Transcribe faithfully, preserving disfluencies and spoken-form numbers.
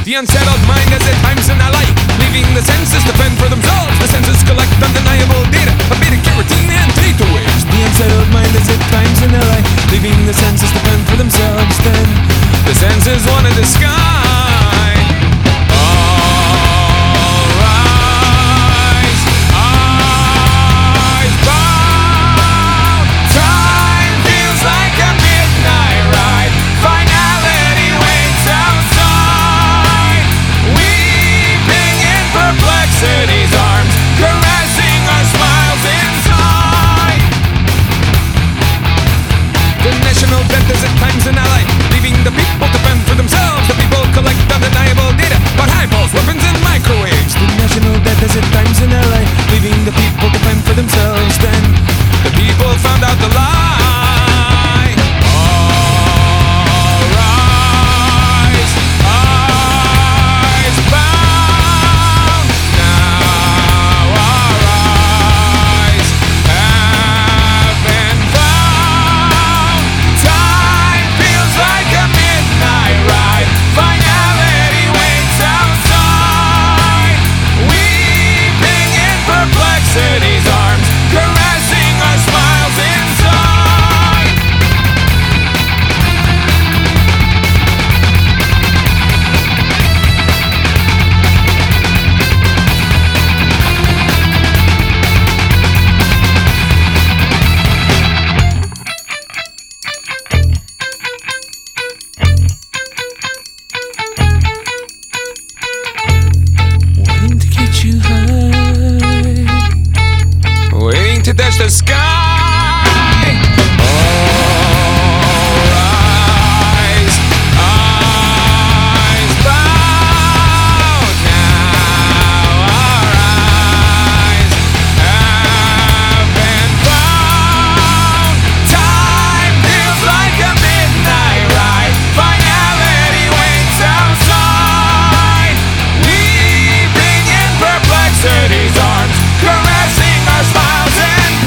The unsettled mind is at times in a lie, leaving the senses to fend for themselves. The senses collect undeniable data, a beta carotene and theta waves. The unsettled mind is at times in a lie, leaving the senses to fend for themselves. Then the senses want to disguise